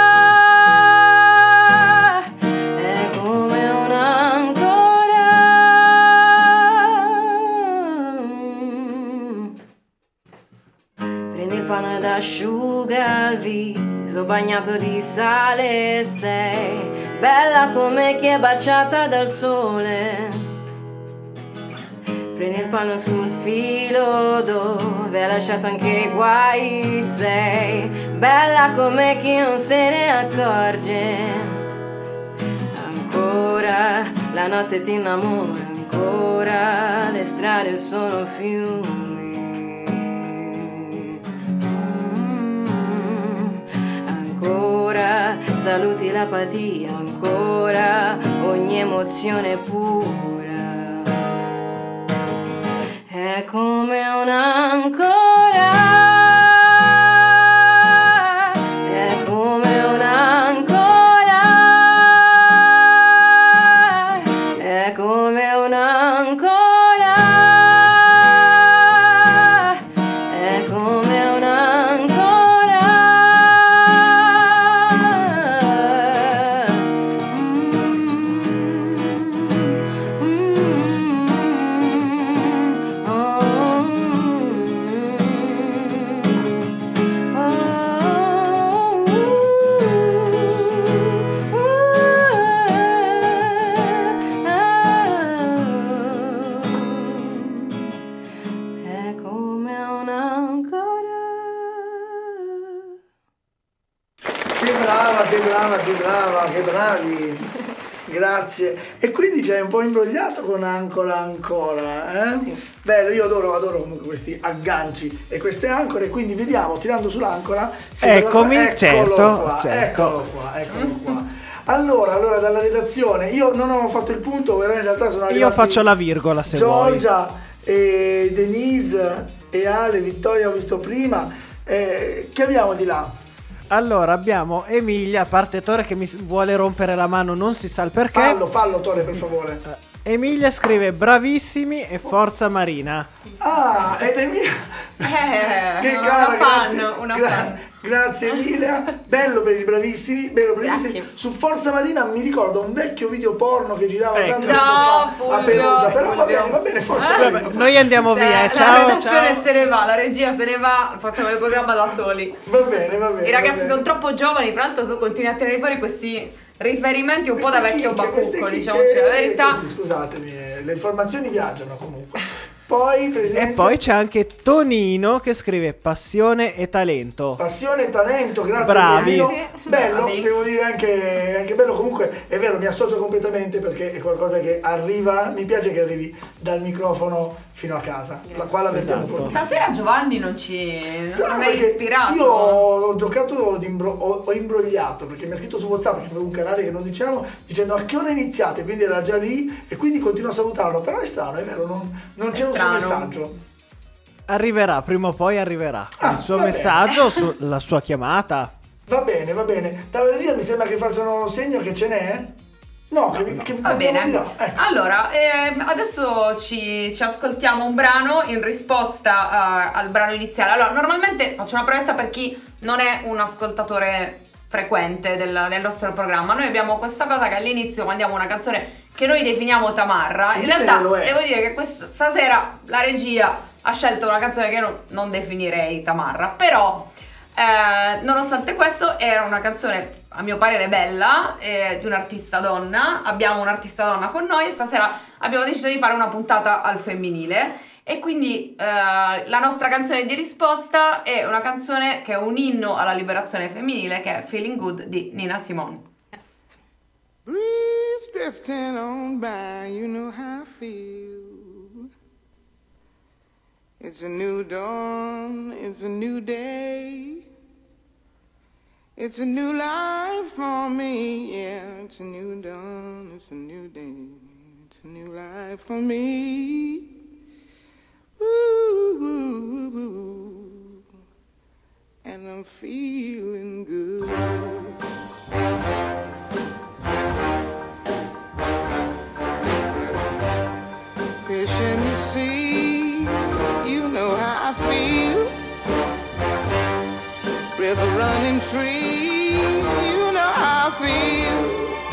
è come un'ancora. Prendi il panno ed asciuga il viso bagnato di sale, sei bella come chi è baciata dal sole. Prendi il panno sul filo dove hai lasciato anche i guai, sei bella come chi non se ne accorge. Ancora la notte ti innamora, ancora le strade sono fiumi. Ancora saluti l'apatia, ancora ogni emozione pura. È come un'ancora, è come un'ancora, è come un'ancora, è come un'ancora. Che bravi! Grazie. E quindi ci hai un po' imbrogliato con ancora, eh? Sì. Bello, io adoro comunque questi agganci e queste ancore, quindi vediamo, tirando sull'ancora. Eccomi, certo. Eccolo qua. Allora, dalla redazione, io non ho fatto il punto, però in realtà sono arrivati. Io faccio la virgola se Giorgia vuoi. e Denise e Ale, Vittoria ho visto prima. Che abbiamo di là? Allora abbiamo Emilia, a parte Tore che mi vuole rompere la mano, non si sa il perché. Fallo Tore, per favore. Emilia scrive bravissimi e forza Marina. Ah, ed Emilia. Che cara, fan. Grazie Emilia, bello per i bravissimi, Grazie. Su Forza Marina mi ricordo un vecchio video porno che girava tanto tempo No, fa a Perugia, però va bene, Forza Marina. Noi andiamo via, ciao. La redazione ciao. se ne va, la regia se ne va, facciamo il programma da soli. Va bene. I ragazzi sono troppo giovani, tra l'altro tu continui a tenere fuori questi riferimenti un po' da vecchio bacucco, diciamoci la verità. Scusatemi, le informazioni viaggiano comunque. Poi, E poi c'è anche Tonino che scrive passione e talento. Passione e talento, grazie. Bravi. Tonino. Bello, Bravi. devo dire anche bello. Comunque è vero, mi associo completamente perché è qualcosa che arriva, mi piace che arrivi dal microfono fino a casa. Qua la mettiamo fortissimo. Stasera Giovanni non Strano, è perché ispirato. Io ho giocato, ho imbrogliato perché mi ha scritto su WhatsApp, perché avevo un canale che non diciamo, dicendo a che ora iniziate, quindi era già lì e quindi continuo a salutarlo. Però è strano, è vero, non c'è un suo messaggio. Arriverà, prima o poi arriverà il suo va messaggio, la sua chiamata. Va bene. Dalla regia mi sembra che facciano segno che ce n'è. No, che Va bene, dirò. Ecco. allora adesso ci ascoltiamo un brano in risposta al brano iniziale. Allora, normalmente faccio una premessa per chi non è un ascoltatore frequente del nostro programma. Noi abbiamo questa cosa che all'inizio mandiamo una canzone che noi definiamo tamarra. In realtà devo dire che stasera la regia ha scelto una canzone che io non definirei tamarra, però nonostante questo era una canzone a mio parere bella, di un'artista donna. Abbiamo un'artista donna con noi e stasera abbiamo deciso di fare una puntata al femminile e quindi la nostra canzone di risposta è una canzone che è un inno alla liberazione femminile, che è Feeling Good di Nina Simone. Breeze drifting on by, you know how I feel. It's a new dawn, it's a new day. It's a new life for me, yeah. It's a new dawn, it's a new day. It's a new life for me. Woo, woo, woo. And I'm feeling good. Fish in the sea, you know how I feel. River running free, you know how I feel.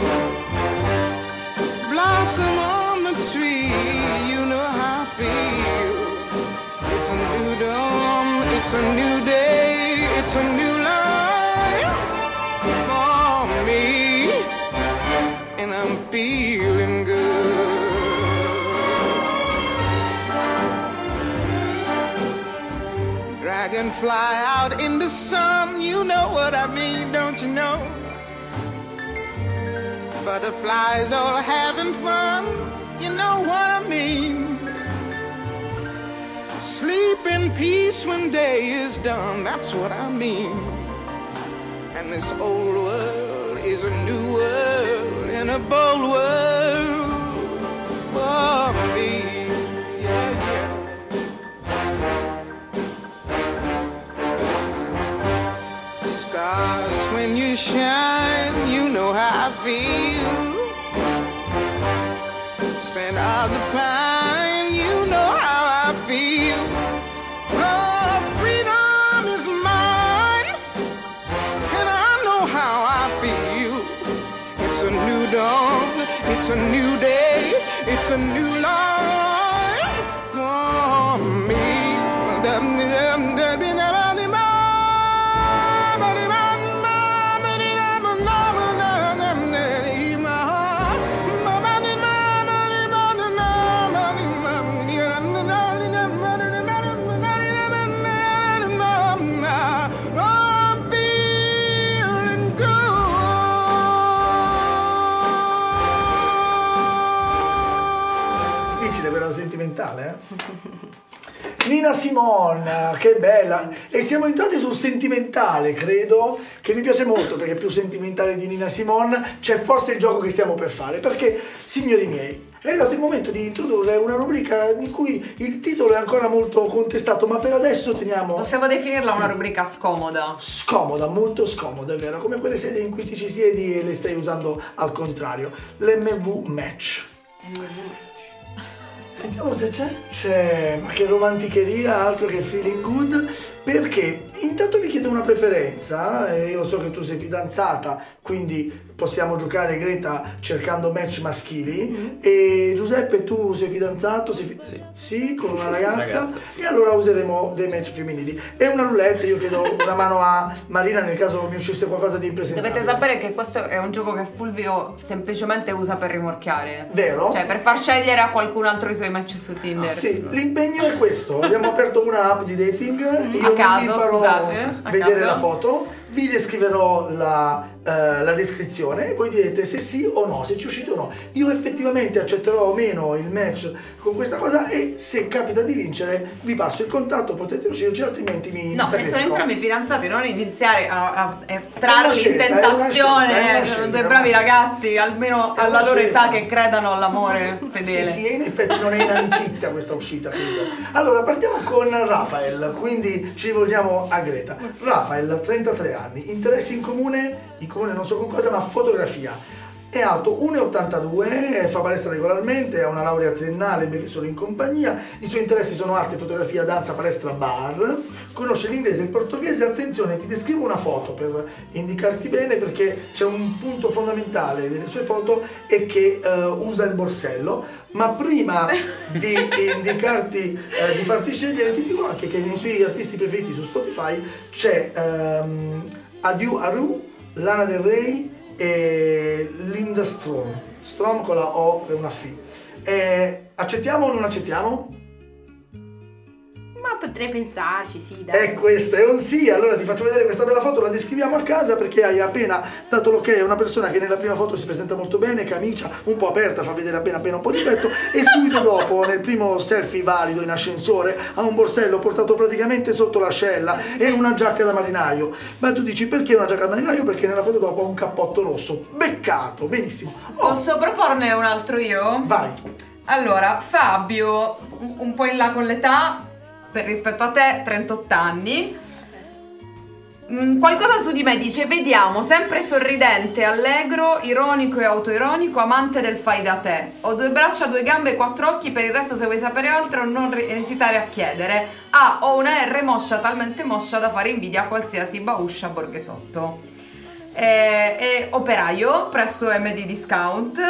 Blossom on the tree, you know how I feel. It's a new dawn, it's a new day, it's a new life for me, and I'm feeling good. Dragonfly out in the sun, you know what I mean, don't you know? Butterflies all having fun, you know what I mean. Sleep in peace when day is done, that's what I mean. And this old world is a new world, and a bold world for me. Yeah, yeah. Stars, when you shine, you know how I feel. Scent of the pine, you know how I feel. Oh, freedom is mine, and I know how I feel. It's a new dawn, it's a new day, it's a new life for me. I'm feeling good. sentimentale, Nina Simone, che bella. E siamo entrati sul sentimentale, credo, che mi piace molto, perché più sentimentale di Nina Simone c'è forse il gioco che stiamo per fare, perché, signori miei, è arrivato il momento di introdurre una rubrica di cui il titolo è ancora molto contestato, ma per adesso teniamo... Possiamo definirla una rubrica scomoda. Scomoda, molto scomoda, è vero, come quelle sedie in cui ti ci siedi e le stai usando al contrario. L'MV Match. Sentiamo se c'è, ma che romanticheria, altro che feeling good, perché intanto vi chiedo una preferenza, io so che tu sei fidanzata, quindi possiamo giocare, Greta, cercando match maschili, e Giuseppe, tu sei fidanzato? Sì, con una ragazza, sì. E allora useremo dei match femminili. E una roulette, io chiedo una mano a Marina nel caso mi uscisse qualcosa di impresentabile. Dovete sapere che questo è un gioco che Fulvio semplicemente usa per rimorchiare. Vero? Cioè per far scegliere a qualcun altro i suoi match su Tinder. Sì, l'impegno è questo. Abbiamo aperto una app di dating. Io a caso, vi farò scusate. vedere la foto. Vi descriverò la descrizione e voi direte se sì o no, se ci uscite o no. Io effettivamente accetterò o meno il match con questa cosa e se capita di vincere vi passo il contatto, potete uscirci, altrimenti mi no, sacrifico. Sono entrambi fidanzati, non iniziare a trarli in tentazione. Sono due bravi ragazzi, almeno alla loro età, che credano all'amore fedele. Sì, e in effetti non è in amicizia questa uscita, credo. Allora, partiamo con Rafael, quindi ci rivolgiamo a Greta. Rafael, 33 anni, interessi in comune non so con cosa, ma fotografia. È alto 1,82, fa palestra regolarmente, ha una laurea triennale, beve solo in compagnia. I suoi interessi sono arte, fotografia, danza, palestra, bar. Conosce l'inglese e il portoghese. Attenzione, ti descrivo una foto per indicarti bene, perché c'è un punto fondamentale delle sue foto, è che usa il borsello. Ma prima di indicarti, di farti scegliere, ti dico anche che nei suoi artisti preferiti su Spotify c'è Adieu Aru, Lana Del Rey e Linda Strom con la O e una F. Accettiamo o non accettiamo? Ma potrei pensarci, sì, dai. E questo è un sì. Allora ti faccio vedere questa bella foto, la descriviamo a casa, perché hai appena dato l'ok a una persona che nella prima foto si presenta molto bene, camicia un po' aperta, fa vedere appena un po' di petto, e subito dopo, nel primo selfie valido in ascensore, ha un borsello portato praticamente sotto l'ascella e una giacca da marinaio. Ma tu dici perché una giacca da marinaio? Perché nella foto dopo ha un cappotto rosso. Beccato, benissimo. Posso proporne un altro io? Vai. Allora, Fabio, un po' in là con l'età, per rispetto a te, 38 anni. Qualcosa su di me dice: vediamo, sempre sorridente, allegro, ironico e autoironico, amante del fai da te. Ho 2 braccia, 2 gambe e 4 occhi, per il resto se vuoi sapere altro non esitare a chiedere. Ho una R moscia, talmente moscia da fare invidia a qualsiasi bauscia borghesotto. È operaio presso MD Discount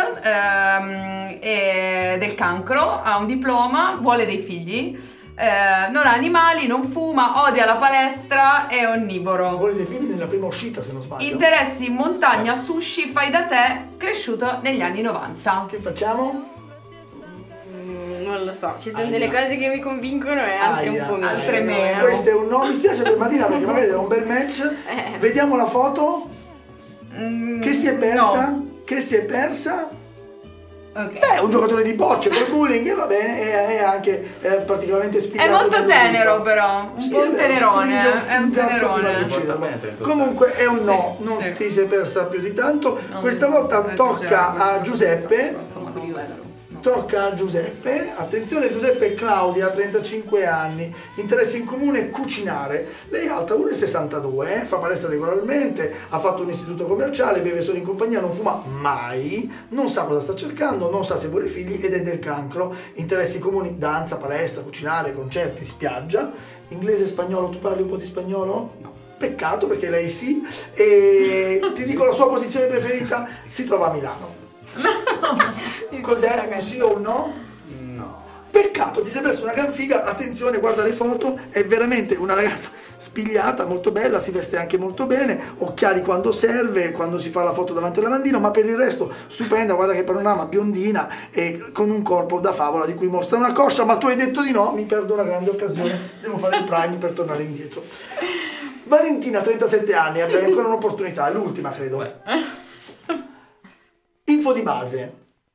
del cancro, ha un diploma, vuole dei figli. Non ha animali, non fuma, odia la palestra, è onnivoro. Vuole dei figli nella prima uscita, se non sbaglio. Interessi in montagna, sushi, fai da te, cresciuto negli anni 90. Che facciamo? Non lo so, ci sono delle cose che mi convincono e altre un po' meno. Altre meno. Questo è un no, mi spiace per Marina perché magari era un bel match. Vediamo la foto. Che si è persa? No. Che si è persa? Ok. Beh, un giocatore di bocce col bowling, e va bene, è anche particolarmente spinto. È molto tenero però, un po' un tenerone, è un tenerone. Comunque è un no, Sì, non sì. ti sei persa più di tanto. Questa volta tocca a Giuseppe. Tocca a Giuseppe, attenzione, Giuseppe e Claudia, 35 anni, interessi in comune, cucinare. Lei è alta 1,62, fa palestra regolarmente, ha fatto un istituto commerciale, beve solo in compagnia, non fuma mai, non sa cosa sta cercando, non sa se vuole figli ed è del cancro. Interessi comuni, danza, palestra, cucinare, concerti, spiaggia. Inglese e spagnolo, tu parli un po' di spagnolo? No. Peccato, perché lei sì. E ti dico la sua posizione preferita, si trova a Milano. Cos'è? Un sì o un no? No. Peccato, ti sei perso una gran figa. Attenzione, guarda le foto, è veramente una ragazza spigliata, molto bella, si veste anche molto bene, occhiali quando serve, quando si fa la foto davanti al lavandino, ma per il resto stupenda, guarda che panorama, biondina e con un corpo da favola di cui mostra una coscia. Ma tu hai detto di no, mi perdo una grande occasione, devo fare il prime per tornare indietro. Valentina, 37 anni, abbiamo ancora un'opportunità, è l'ultima credo. Info di base.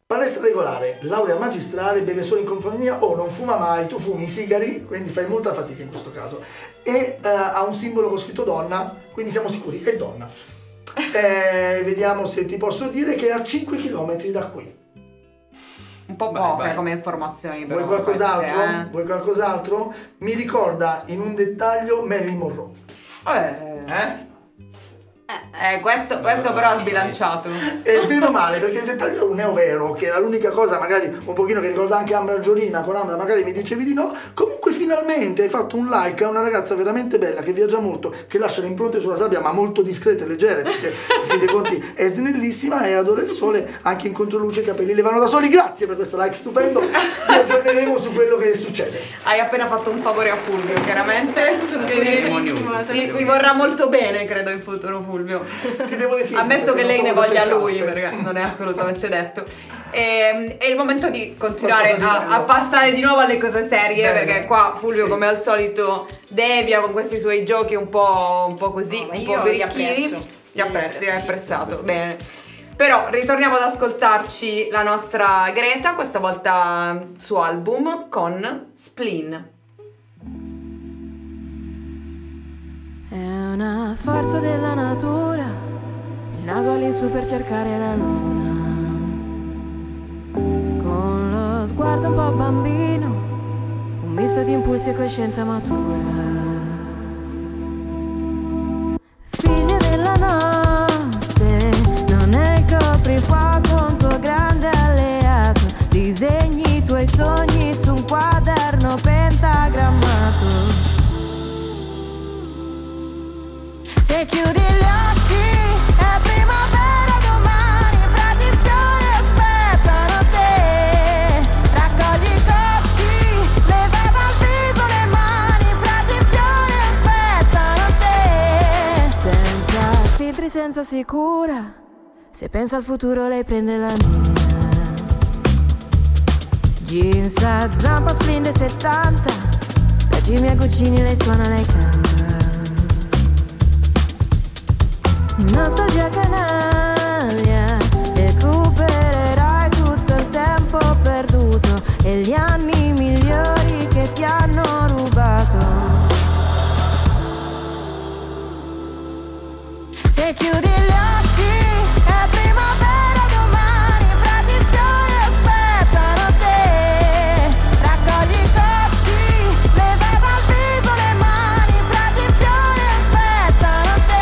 Palestra regolare, laurea magistrale, beve solo in compagnia o non fuma mai, tu fumi i sigari, quindi fai molta fatica in questo caso. E ha un simbolo con scritto donna, quindi siamo sicuri, è donna. Vediamo se ti posso dire che è a 5 km da qui. Un po' poche come informazioni. Vuoi qualcos'altro? Vuoi qualcos'altro? Mi ricorda in un dettaglio Marilyn Monroe. Questo però ha sbilanciato. E meno male, perché il dettaglio non è vero, che era l'unica cosa magari un pochino che ricorda anche Ambra Giolini, ma con Ambra magari mi dicevi di no. Comunque finalmente hai fatto un like a una ragazza veramente bella, che viaggia molto, che lascia le impronte sulla sabbia, ma molto discrete e leggere, perché in fin dei conti è snellissima e adora il sole, anche in controluce i capelli le vanno da soli. Grazie per questo like stupendo, vi aggiorneremo su quello che succede. Hai appena fatto un favore a Fulvio, chiaramente. Ti vorrà molto bene, credo, in futuro, Fulvio. Ti devo definire, ammesso che lei ne voglia lui, classe. perché non è assolutamente detto. È il momento di continuare a passare di nuovo alle cose serie. Bene. Perché qua Fulvio, come al solito, devia con questi suoi giochi un po' così, un po' birichini. Li apprezzi, hai apprezzato, bene. Però ritorniamo ad ascoltarci la nostra Greta, questa volta su album, con Spleen. È una forza della natura, il naso all'insù per cercare la luna, con lo sguardo un po' bambino, un misto di impulsi e coscienza matura. Figlia della notte, non è il coprifuoco un tuo grande alleato, disegni i tuoi sogni su un quaderno pentagrammato. Se chiudi gli occhi è primavera domani, prati in fiore aspettano te, raccogli i cocci, leva dal viso le mani, prati in fiore aspettano te. Senza filtri, senza sicura, se pensa al futuro lei prende la mia. Jeans a zampa, splende 70, da Jimmy a Guccini lei suona, lei canta. Nostalgia canaglia, recupererai tutto il tempo perduto e gli anni migliori che ti hanno rubato. Se chiudi gli occhi è primavera domani, prati in fiore aspettano te, raccogli i cocci, leva dal viso le mani, prati in fiore aspettano te.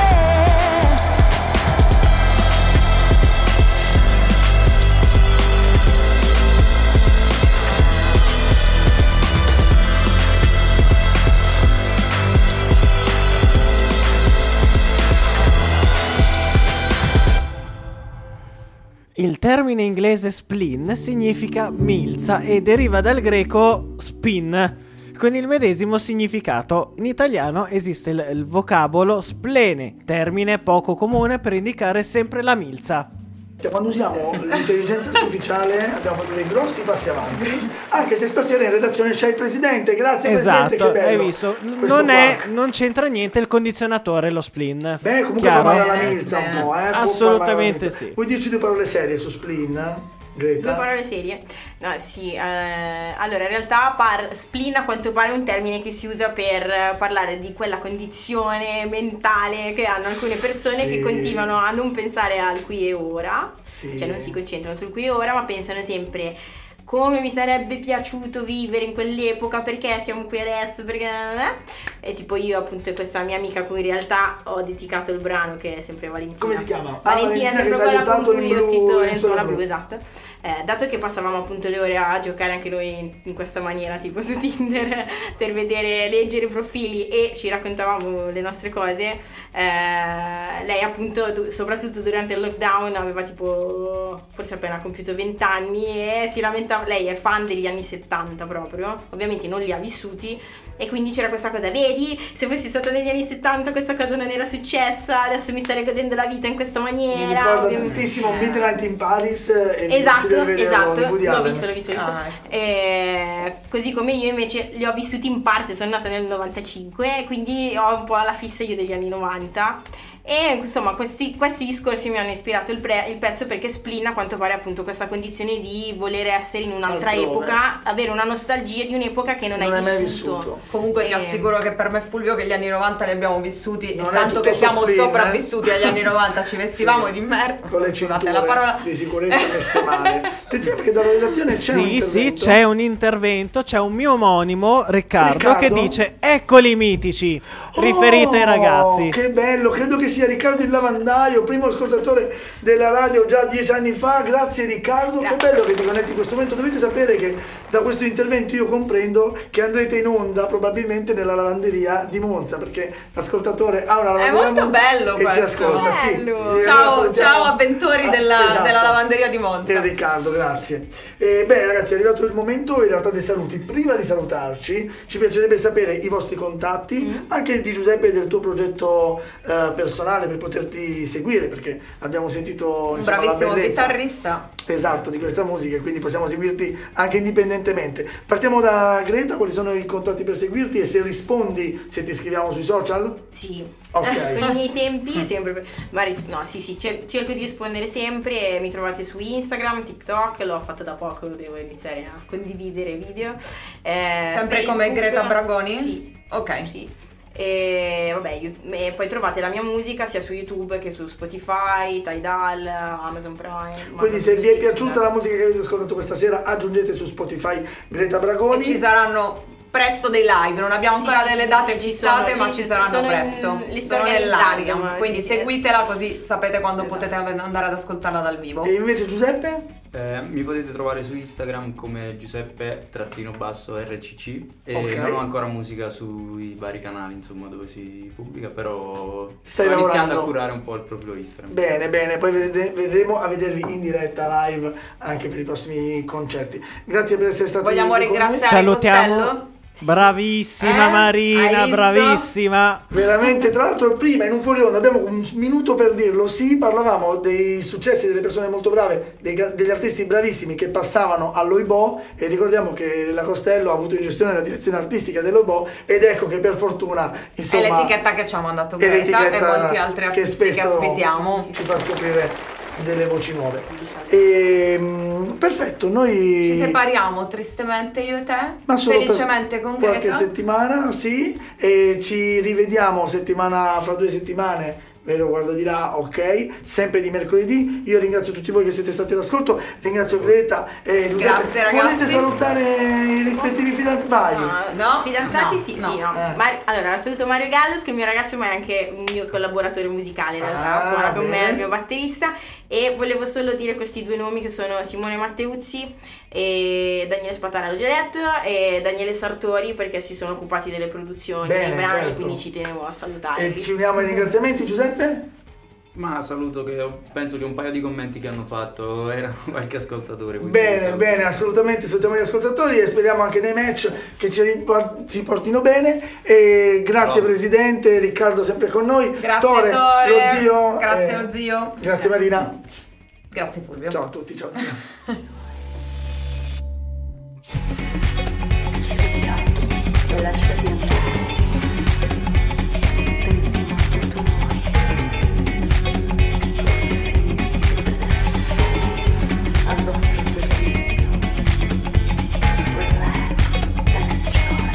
Il termine inglese spleen significa milza e deriva dal greco spin, con il medesimo significato. In italiano esiste il vocabolo splene, termine poco comune per indicare sempre la milza. Quando usiamo l'intelligenza artificiale abbiamo fatto dei grossi passi avanti, anche se stasera in redazione c'è il presidente. Grazie esatto, presidente, che bello. Hai visto? Questo Non c'entra niente il condizionatore, lo spleen. Beh, comunque chiaro? fa male alla milza un po', Assolutamente sì. Vuoi dirci due parole serie su spleen, Greta? Due parole serie? No, sì. Allora, in realtà spleen a quanto pare è un termine che si usa per parlare di quella condizione mentale che hanno alcune persone, sì, che continuano a non pensare al qui e ora, sì, cioè non si concentrano sul qui e ora, ma pensano sempre come mi sarebbe piaciuto vivere in quell'epoca, perché siamo qui adesso, perché... E tipo io appunto e questa mia amica a cui in realtà ho dedicato il brano, che è sempre Valentina. Come si chiama? Valentina è sempre quella con cui io ho scritto Lenzuola blu. Blu, esatto. Dato che passavamo appunto le ore a giocare anche noi in questa maniera, tipo su Tinder, per vedere, leggere i profili e ci raccontavamo le nostre cose, lei appunto soprattutto durante il lockdown aveva tipo forse appena compiuto 20 anni e si lamentava. Lei è fan degli anni 70 proprio, ovviamente non li ha vissuti, e quindi c'era questa cosa: vedi, se fossi stata negli anni 70 questa cosa non era successa, adesso mi starei godendo la vita in questa maniera. Mi ricorda tantissimo Midnight in Paris e esatto, l'ho Allen. visto. Così come io invece li ho vissuti in parte, sono nata nel 95, quindi ho un po' la fissa io degli anni 90. E insomma questi discorsi mi hanno ispirato il pezzo, perché Splin a quanto pare appunto questa condizione di volere essere in un'altra epoca, avere una nostalgia di un'epoca che non hai mai vissuto. Comunque ti assicuro che per me e Fulvio che gli anni 90 li abbiamo vissuti, Non è tanto tutto che siamo Splin, sopravvissuti agli anni 90, ci vestivamo di merda. Con le Scusate, cinture la parola di sicurezza messe male. Attenzione, perché dalla redazione c'è un intervento. Sì, c'è un intervento, c'è un mio omonimo, Riccardo, che dice: eccoli i mitici, riferito ai ragazzi. Che bello, credo che sia Riccardo il lavandaio, primo ascoltatore della radio già 10 anni fa. Grazie Riccardo, che bello che ti connetti in questo momento. Dovete sapere che da questo intervento io comprendo che andrete in onda probabilmente nella lavanderia di Monza, perché l'ascoltatore ha una lavanderia è molto bello e questo. ci ascolta. Bello. Sì. Ciao avventori della lavanderia di Monza. E Riccardo, grazie. Beh ragazzi, è arrivato il momento in realtà dei saluti. Prima di salutarci ci piacerebbe sapere i vostri contatti, anche di Giuseppe e del tuo progetto personale, per poterti seguire, perché abbiamo sentito Un bravissimo la bellezza, chitarrista. esatto, di questa musica, e quindi possiamo seguirti anche indipendentemente. Partiamo da Greta, quali sono i contatti per seguirti, e se rispondi, se ti scriviamo sui social? Sì. Ok. Con i miei tempi sempre, cerco di rispondere sempre. Mi trovate su Instagram, TikTok, l'ho fatto da poco, devo iniziare a condividere video. Sempre Facebook, come Greta Bragoni? Sì. Ok. Sì. E poi trovate la mia musica sia su YouTube che su Spotify, Tidal, Amazon Prime. Quindi se vi è piaciuta la musica che avete ascoltato questa sera, aggiungete su Spotify Greta Bragoni. E ci saranno presto dei live, non abbiamo ancora delle date ci fissate, sono, ma ci saranno sono presto. le sto Sono nell'aria, organizzando, quindi sì. seguitela così sapete quando potete andare ad ascoltarla dal vivo. E invece Giuseppe? Mi potete trovare su Instagram come Giuseppe_RCC e Ok. non ho ancora musica sui vari canali, insomma, dove si pubblica, però Stai sto iniziando lavorando. a curare un po' il proprio Instagram. Bene, poi verremo a vedervi in diretta live anche per i prossimi concerti. Grazie per essere stati Vogliamo qui con noi. ringraziare Salutiamo. Costello? Bravissima Marina, Hai visto? bravissima. Veramente, tra l'altro prima in un fuori onda, abbiamo un minuto per dirlo, sì, parlavamo dei successi delle persone molto brave, degli artisti bravissimi che passavano all'Oibò, e ricordiamo che la Costello ha avuto in gestione la direzione artistica dell'Oibò, ed ecco che per fortuna, insomma, È l'etichetta che ci ha mandato è Greta e l'etichetta molti altri artisti che spesso ospitiamo. ci fa scoprire delle voci nuove. Perfetto, noi Ci separiamo tristemente io e te, ma solo per felicemente con qualche Greta. settimana, sì, e ci rivediamo fra 2 settimane. Ve lo guardo di là, ok? Sempre di mercoledì. Io ringrazio tutti voi che siete stati all'ascolto. Ringrazio Greta e Giuseppe. Grazie, ragazzi. Volete salutare i rispettivi fidanzati? Vai. No? Fidanzati? No, sì. no. Allora, saluto Mario Gallus, che è il mio ragazzo, ma è anche un mio collaboratore musicale in realtà, suona con me, è il mio batterista. E volevo solo dire questi 2 nomi, che sono Simone Matteuzzi e Daniele Spatara, l'ho già detto, e Daniele Sartori, perché si sono occupati delle produzioni Bene, dei brani, certo. quindi ci tenevo a salutarli. E ci uniamo ai ringraziamenti, Giuseppe? Ma saluto che penso che un paio di commenti che hanno fatto erano qualche ascoltatore. quindi Bene, saluto. bene, assolutamente salutiamo gli ascoltatori e speriamo anche nei match che ci portino bene. E grazie Bravo. Presidente, Riccardo sempre con noi. Grazie Tore, Tore, lo zio. grazie lo zio. Grazie Marina. Grazie Fulvio. Ciao a tutti, ciao zio. Lasciati andare. Pensiamo a tutto noi. Al vostro servizio. Relax and enjoy.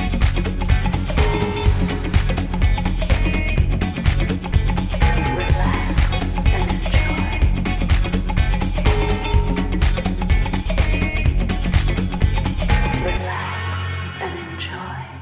Relax and enjoy. Relax and enjoy.